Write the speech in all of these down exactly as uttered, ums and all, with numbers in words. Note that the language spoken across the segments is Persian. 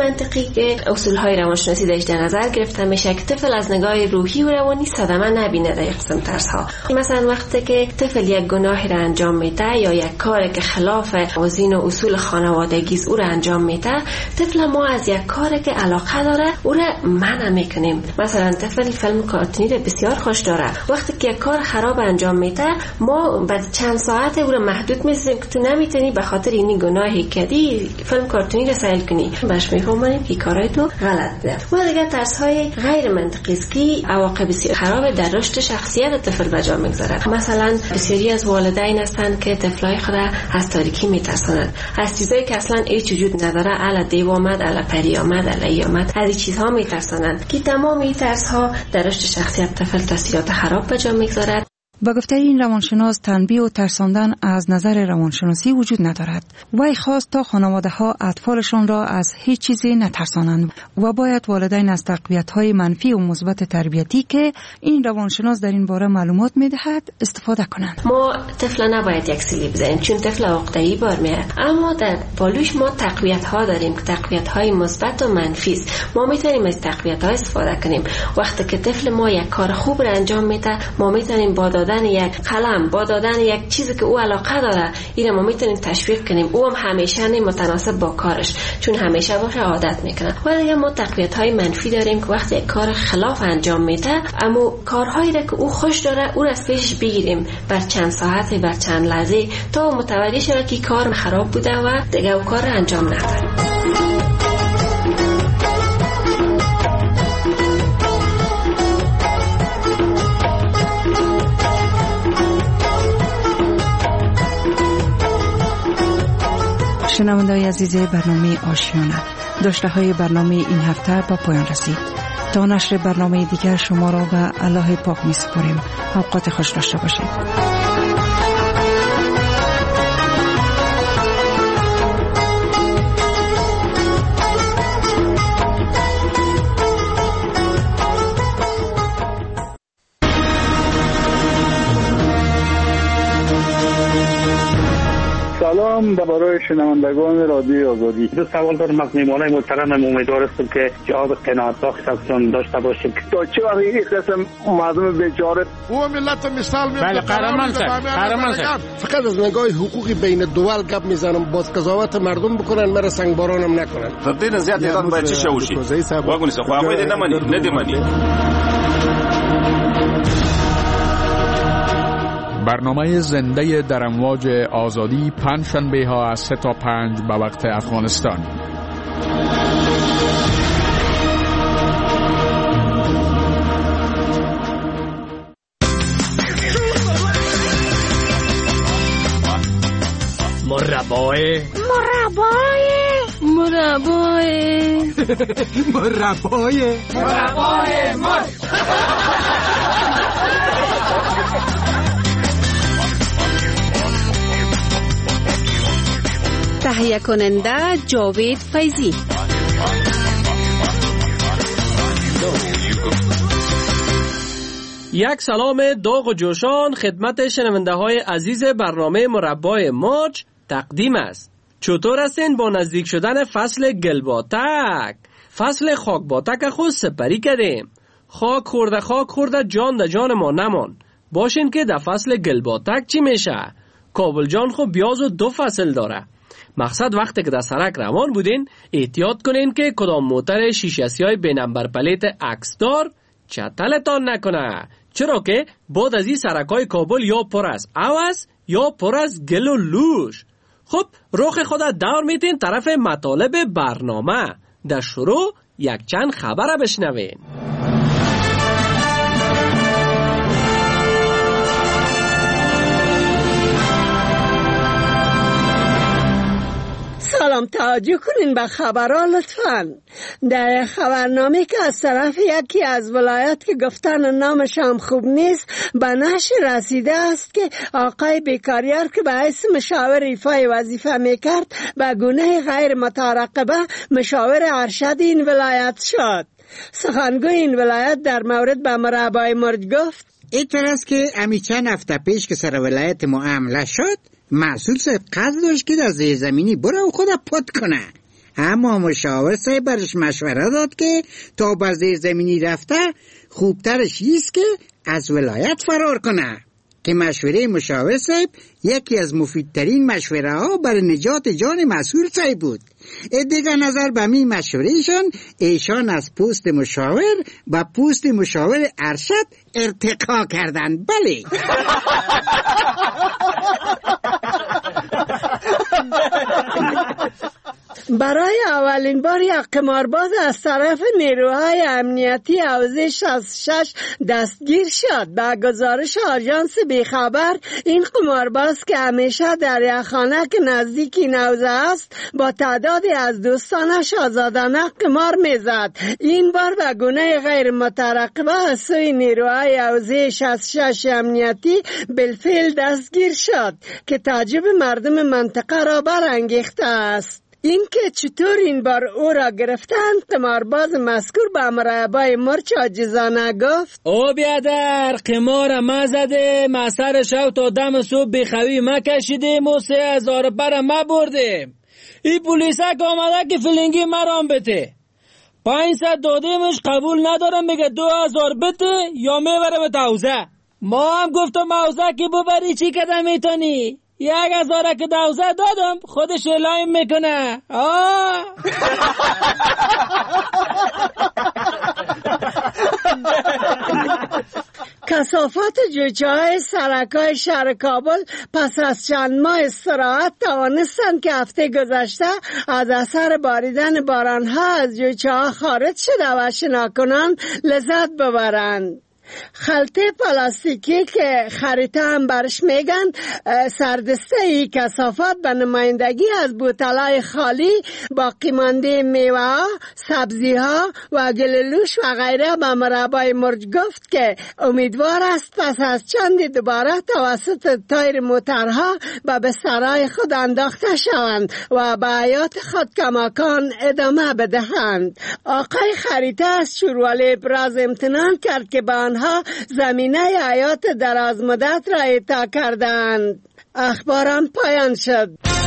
منطقی که اصولهای روانشناسی درش در نظر گرفته میشه که طفل از نگاه روحی و روانی صدمه نبینه در قسم ترس ها. مثلا وقتی که طفل یک گناهی را انجام میده یا یک کاری که خلاف موازین و اصول خانوادگی او را انجام میده، طفل ما از یک کاری که علاقه داره او را منع میکنیم. مثلا طفل فیلم کارتونی را بسیار خوش داره، وقتی که یک کار خراب انجام میده ما بعد چند ساعت او را محدود می‌سازیم که تو نمیتونی به خاطر این گناهی کردی فیلم کارتونی را سیل کنی. باش میفهمونیم که کارهای تو غلط بوده. و دیگه ترس‌های غیر منطقی است که عواقب بسیار خراب در رشد شخصیت طفل به جا میگذارد. مثلا بسیاری از والدین هستند که طفلای خود از تاریکی میترسانند، از چیزایی که اصلا هیچ وجود نداره، الا دیو آمد، الا پری آمد، الا ای آمد، از این چیزها میترسانند که تمام این ترس‌ها در رشد شخصیت طفل تاثیرات خراب به جا میگذارد. با گفته این روانشناس، تنبیه و ترساندن از نظر روانشناسی وجود ندارد. وی خواست تا خانواده ها اطفالشان را از هیچ چیزی نترسانند و باید والدین از تقویت های منفی و مثبت تربیتی که این روانشناس در این باره معلومات میدهد استفاده کنند. ما طفل نباید یک سیلی بزنیم چون طفل عقده‌ای بار میاد، اما در بالوش ما تقویت ها داریم که تقویت های مثبت و منفی است. ما میتونیم از تقویت ها استفاده کنیم. وقتی که طفل ما یک کار خوب را انجام میده، ما میتونیم با دادن یک قلم، با دادن یک چیزی که او علاقه داره، اینو ما میتونیم تشویق کنیم. او هم همیشه نه متناسب با کارش، چون همیشه باشه عادت میکنه. و دیگه ما تقویت های منفی داریم که وقتی یک کار خلاف انجام میده، اما کارهایی را که او خوش داره او را از پیشش بگیریم بر چند ساعت، بر چند لحظه، تا متوجه شود که کار خراب بوده و دیگه او کار را انجام نده. شنونده‌های عزیز برنامه آشیانه، داشته های برنامه این هفته با پایان رسید. تا نشر برنامه دیگر شما را به الله پاک می سپاریم. اوقات خوش داشته باشید. سلام برای شنوندگان رادیو آزادی. دو سوال دارم از میهمانای محترم. امیدوار هستم که جواب قناعت بخش ازشون داشته باشیم. تا چه وقت این قسم مردم بیچاره او ملت مثال میاد. بله قهرمان صاحب، قهرمان صاحب، فقط از نگاه حقوقی بین دول گپ میزنم، باز قضاوت مردم بکنن، مرا سنگبارانم نکنن. تدین زیاد ایران باید چی شوشی؟ واگونی سه خو هغه نه مانی، نه دی مانی. برنامه زنده در امواج آزادی پنج شنبه ها از سه تا پنج به وقت افغانستان. مربای مربای مربای مربای مربای مر تهیه کننده جاوید فیضی. یک سلام داغ و جوشان خدمت شنونده های عزیز برنامه مربای موج تقدیم است. چطور هستین با نزدیک شدن فصل گلباتک؟ فصل خاکباتک خود سپری کردیم. خاک خورده خاک خورده جان ده جان ما نمان. باشین که در فصل گلباتک چی میشه؟ کابل جان خود بیاز و دو فصل داره. مقصد وقتی که در سرک روان بودین احتیاط کنین که کدام موتر شیشه‌سی های به نمبر پلیت عکس دار چتلتان نکنه، چرا که بعد از این سرک های کابل یا پر از عوض یا پر از گل و لوش. خب رخ خود دور میتین طرف مطالب برنامه. در شروع یک چند خبر بشنوین. سلام، توجه کنین به خبرها لطفاً. در خبرنامه که از طرف یکی از ولایت که گفتن نامش هم خوب نیست به نشر رسیده است که آقای بیکاریار که به حیث مشاور ایفای وظیفه میکرد به گونه غیر مترقبه مشاور ارشد این ولایت شد. سخنگوی این ولایت در مورد به مربای مرج گفت اینطور است که امی چند هفته پیش که سر ولایت ما حمله شد، مسئول صاحب قصد داشت که در زیر زمینی بره و خود پد کنه، اما مشاور صاحب برش مشوره داد که تا به زیرزمینی رفته خوبترش ایست که از ولایت فرار کنه، که مشوره مشاور صاحب یکی از مفیدترین مشوره ها برای نجات جان مسئول صاحب بود. دیگه نظر به می مشوره ایشان ایشان از پوست مشاور به پوست مشاور ارشد ارتقا کردن. بله. برای اولین بار یک قمارباز از طرف نیروهای امنیتی حوزه شصت و شش دستگیر شد. با گزارش آژانس بیخبر، این قمارباز که همیشه در یک خانه که نزدیک این حوزه است با تعدادی از دوستانش آزادانه قمار میزد. این بار به گونه غیر مترقبه از سوی نیروهای حوزه شصت و شش امنیتی بالفعل دستگیر شد که تعجب مردم منطقه را برانگیخته است. این که چطور این بار او را گرفتند، قمارباز مذکور به مراقبای مرچ عاجزانه گفت: او بیادر قمار ما زده، ما سر شو تا دم صبح بخوی ما کشیدیم و سه هزار پر ما بردیم. این پولیسه که آمده که فیلینگی مرام بته، پنج ست دادیمش قبول ندارم، میگه دو هزار بته یا میبره به حوزه. ما هم گفتم حوزه که ببری چی کده میتونی؟ یک هزاره که دوزه دادم خودش اعلام میکنه. آه کثافت جوجه های سرکای شهر کابل پس از چند ماه استراحت توانستند که هفته گذشته از اثر باریدن بارانها از جوجه ها خارج شده و شناکنان لذت ببرند. خلطه پلاستیکی که خریطه هم برش میگن سردسته ای کثافت به نمایندگی از بوتلای خالی باقی مانده میوه، سبزی ها و گلولوش و غیره به مربای مرج گفت که امیدوار است پس از چند دوباره توسط تایر موترها به بسترهای خود انداخته شوند و به حیات خود کماکان ادامه بدهند. آقای خریطه از شورولی ابراز امتنان کرد که به آنها زمینه حیات دراز مدت را اعطا کردند. اخبارم پایان شد.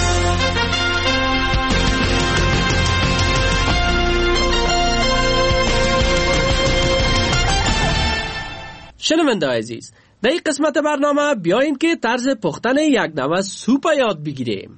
شنونده عزیز، در این قسمت برنامه بیاییم که طرز پختن یک نوع سوپ یاد بگیریم.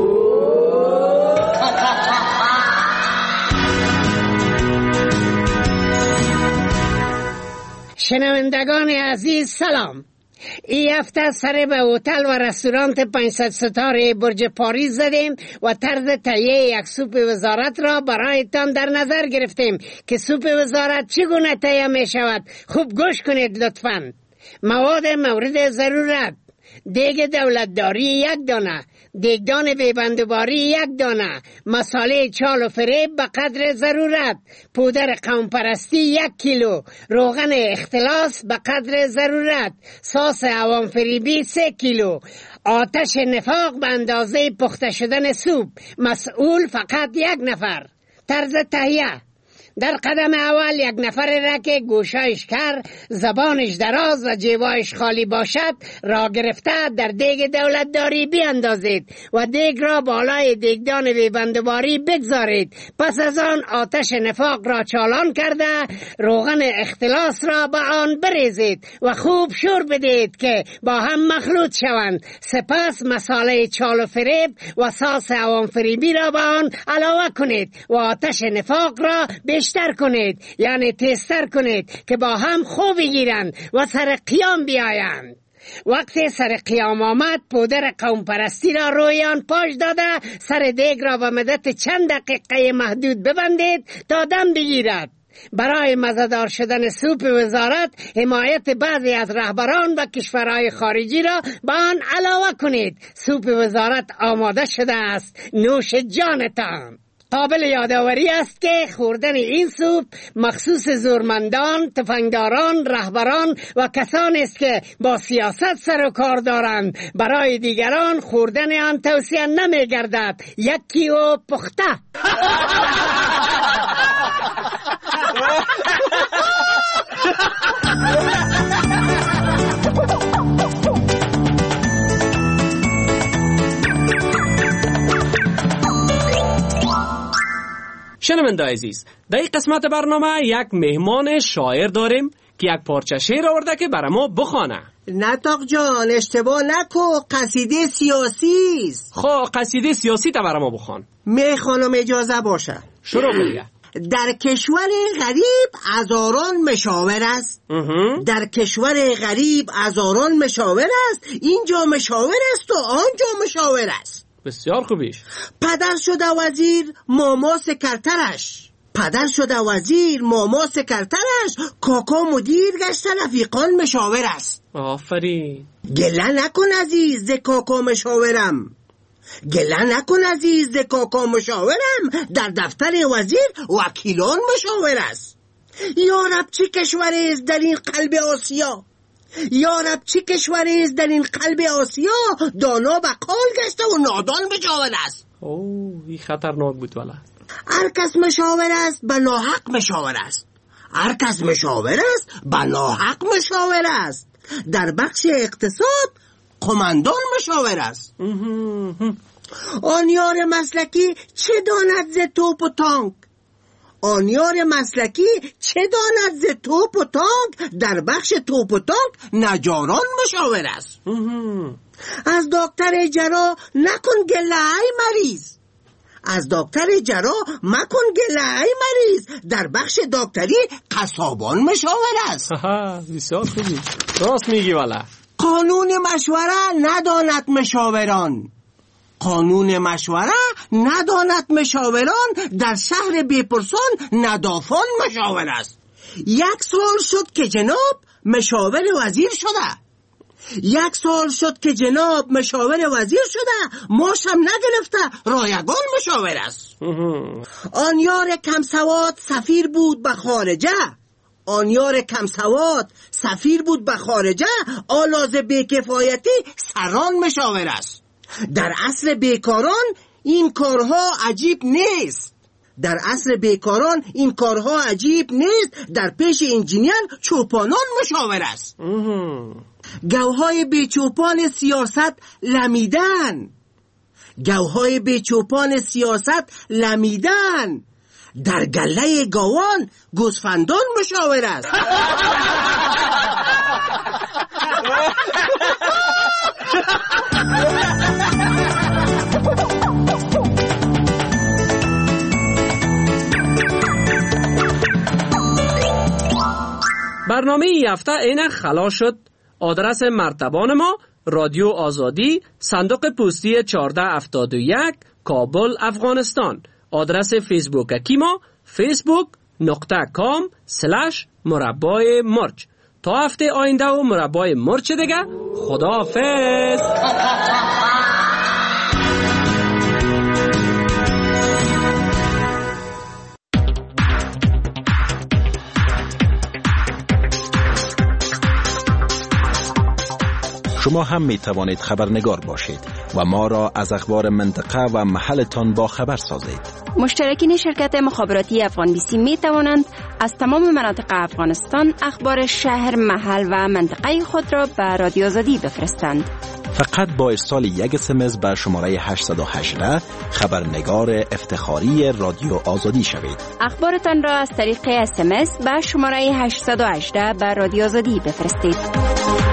شنوندگان عزیز سلام. این هفته سر به هتل و رستوران پانصد ستاره برج پاریس زدیم و طرز تهیه یک سوپ وزارت را برایتان در نظر گرفتیم که سوپ وزارت چگونه تهیه می شود. خوب گوش کنید لطفاً. مواد مورد ضرورت: دیگ دولتداری یک دانه، دیگدان بیبندوباری یک دانه، مساله چال و فریب به قدر ضرورت، پودر قوم پرستی یک کیلو، روغن اختلاس به قدر ضرورت، ساس عوام فریبی سه کیلو، آتش نفاق به اندازه پخته شدن سوپ، مسئول فقط یک نفر. طرز تهیه: در قدم اول یک نفر را که گوشایش کر، زبانش دراز و جیبایش خالی باشد را گرفته در دیگ دولتداری بیاندازید و دیگ را بالای دیگدان بیبندوباری بگذارید. پس از آن آتش نفاق را چالان کرده روغن اختلاس را به آن بریزید و خوب شور بدید که با هم مخلوط شوند. سپس مساله چال و فریب و ساس عوام فریبی را به آن علاوه کنید و آتش نفاق را بیشتر کنید، یعنی تیزتر کنید که با هم خوب بگیرند و سر قیام بیایند. وقتی سر قیام آمد پودر قوم پرستی را روی آن پاش داده سر دیگ را به مدت چند دقیقه محدود ببندید تا دم بگیرد. برای مزه‌دار شدن سوپ وزارت حمایت بعضی از رهبران و کشورهای خارجی را به آن علاوه کنید. سوپ وزارت آماده شده است، نوش جانتان. قابل یادآوری است که خوردن این سوپ مخصوص زورمندان، تفنگداران، رهبران و کسانی است که با سیاست سر و کار دارند. برای دیگران خوردن آن توصیه نمی گردد. یکی و پخته. شنونده عزیز، در این قسمت برنامه یک مهمان شاعر داریم که یک پارچه شعر آورده که برای ما بخوانه. نطاق جان اشتباه نکو، قصیده سیاسی است. خب قصیده سیاسی تا برای ما بخوان. میخوانم اجازه باشه. شروع بگه. در کشور غریب هزاران مشاور است. در کشور غریب هزاران مشاور است. اینجا مشاور است و آنجا مشاور است. بسیار خوبیش. پدر شده وزیر ماما سکرترش، پدر شده وزیر ماما سکرترش، کاکا مدیر گشته رفیقان مشاور است. آفرین. گله نکن عزیز ز کاکا مشاورم، گله نکن عزیز ز کاکا مشاورم، در دفتر وزیر وکیلان مشاور است. یارب چه کشوری است در این قلب آسیا، یارب چه کشوری است در این قلب آسیا، دانا بقال گشته و نادان مشاور است. اوه این خطرناک بود والا. هر کس مشاور است به ناحق مشاور است، هر کس مشاور است به ناحق مشاور است. در بخش اقتصاد قماندان مشاور است. آن یار مسلکی چه داند ز توپ و تانک، آن یار مسلکی چه داند ز توپ و تانک، در بخش توپ و تانک نجاران مشاور است. از دکتر جراح نکن گله ای مریض، از دکتر جراح مکن گله ای مریض، در بخش دکتری قصابان مشاور است. بسیار خوبی، راست میگی والا. قانون مشوره نداند مشاوران، قانون مشوره نداند مشاوران، در شهر بیپرسان ندافان مشاور است. یک سال شد که جناب مشاور وزیر شده، یک سال شد که جناب مشاور وزیر شده، ماشم نگرفته رایگان مشاور است. آن یار کم سواد سفیر بود به خارجه، آن یار کم سواد سفیر بود به خارجه، آلاز بیکفایتی سران مشاور است. در عصر بیکاران این کارها عجیب نیست، در عصر بیکاران این کارها عجیب نیست، در پیش انجینیر چوپانان مشاور است. گوهای بیچوپان سیاست لمیدن، گوهای بیچوپان سیاست لمیدن، در گله گاوان گوسفندان مشاور است. برنامه این هفته اینک خلاص شد. آدرس مرتبان ما رادیو آزادی، صندوق پستی چهارده هفتاد و یک، کابل، افغانستان. آدرس فیسبوک کی ما فیسبوک نقطه کام سلش مربای مرچ. تا هفته آینده و مربای مرچ دیگه. خداحافظ. شما هم می توانید خبرنگار باشید و ما را از اخبار منطقه و محلتان با خبر سازید. مشترکین شرکت مخابراتی افغان بی سی می توانند از تمام مناطق افغانستان اخبار شهر، محل و منطقه خود را به رادیو آزادی بفرستند. فقط با ارسال یک اس ام اس به شماره هشت یک هشت خبرنگار افتخاری رادیو آزادی شوید. اخبارتان را از طریق اس ام اس به شماره هشت یک هشت به رادیو آزادی بفرستید.